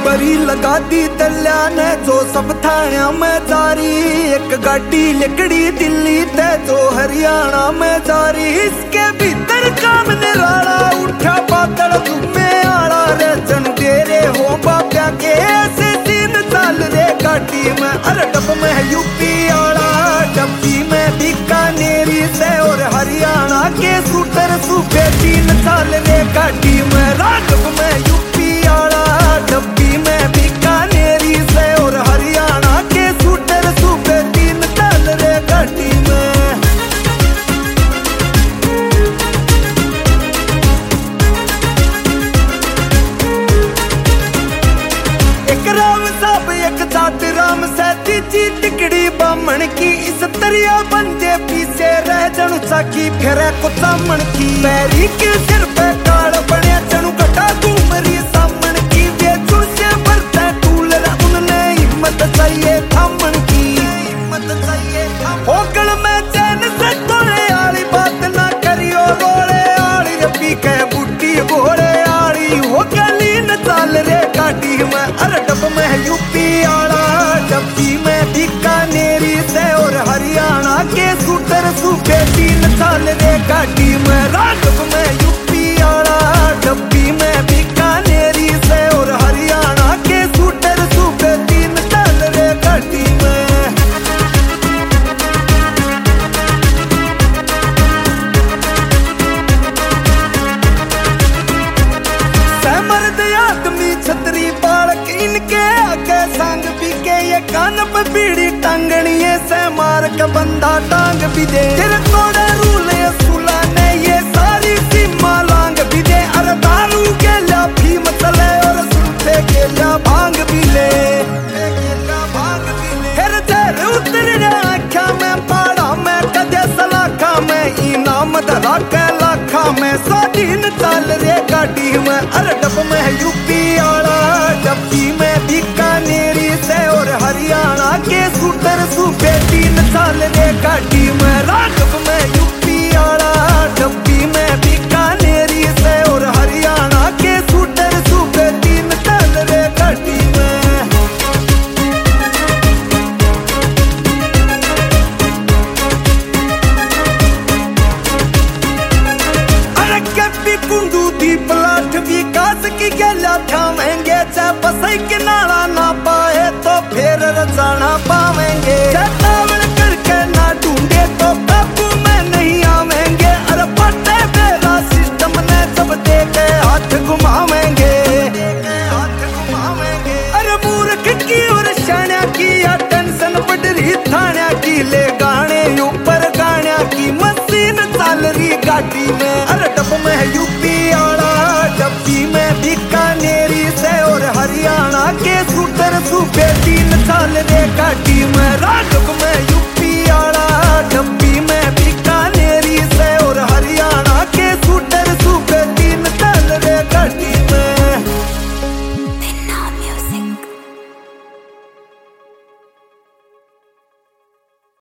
बरी लगा दी दल्या ने जो सब थाना में जारी। एक गाड़ी लिकड़ी दिल्ली ते जो हरियाणा में जारी। इसके भीतर काम निराला उठा बादल घूमे आला रे जनडेरे हो बाप्या के ऐसे दिन चल रे गाड़ी में। अरे डब में है यूपी आला डब्बी में बीकानेरी से और हरियाणा के सूटर सूबे तीन चल रे गाड़ी में। राघव में यूपी आला डब्बी में बीकानेरी से और हरियाणा के सूटर सूबे तीन चल रे गाड़ी में। एक राम साहब एक जात राम से तीजी टिकड़ी बामण की। इस तरिया बंदे पीछे रह जनु चाकी फेरे को सामण की। पैरी के सिर पे काल बने जनु कटा घूमरी सामण की। वे चुड़से भरते टूल रे उनने हिम्मत चाहिए थामण की। हिम्मत चाहिए होकल में चैन से तोड़े आली बात ना करियो रोले आली रबी के बुट्टी घोड़े आली हो गली न चाल रे गाड़ी में। अरे डब में है यूपी आला डब्बी में बीकानेरी से और हरियाणा के सूटर सूबे तीन चल रे गाड़ी में। राघव में यूपी आला डब्बी में बीकानेरी से और हरियाणा के सूटर सूबे तीन चल रे गाड़ी में। मर्द आदमी छतरी बालक इनके आगे संग भी के। ये कान पे बीड़ी टांगनी है से मार के बंदा टांग भी दे। तेरे थोड़े रूल सुला ने ये सारी सीमा लांग भी दे। अरे दारू के ला फीम चले और सुनते के ला भांग भी ले। फिर तेरे उतर आँखा में पाड़ा में कदे सलाखा में इनाम धरा के लाखा में। स्वाधीन चल रे गाड़ी में। अरे डब में है यूपी आला डब्बी में बीकानेरी से और हरियाणा के सूटर सूबे तीन चल रे गाड़ी में। राघव में यूपी आला डब्बी में बीकानेरी से और हरियाणा के सूटर सूबे तीन चल रे गाड़ी में। कुंडू दी प्लाट विकास की गला ठावेंगे। चाहे बसई के नाला ना पाए तो फिर रचाना पावेंगे। चेतावनी करके ना ढूंढे तो काबू में नहीं आवेंगे। अरे पट्टे मेरा सिस्टम ने सब देखे हाथ घुमावेंगे। अरे मूर्ख की और शाण्या की या टेंशन बढ़ रही थाना की। ले गाने ऊपर गाने की मशीन चल रही गाड़ी में। अरे डब में है यूपी आला डब्बी में बीकानेरी से और हरियाणा के सूटर सूबे तीन चल रे गाड़ी में।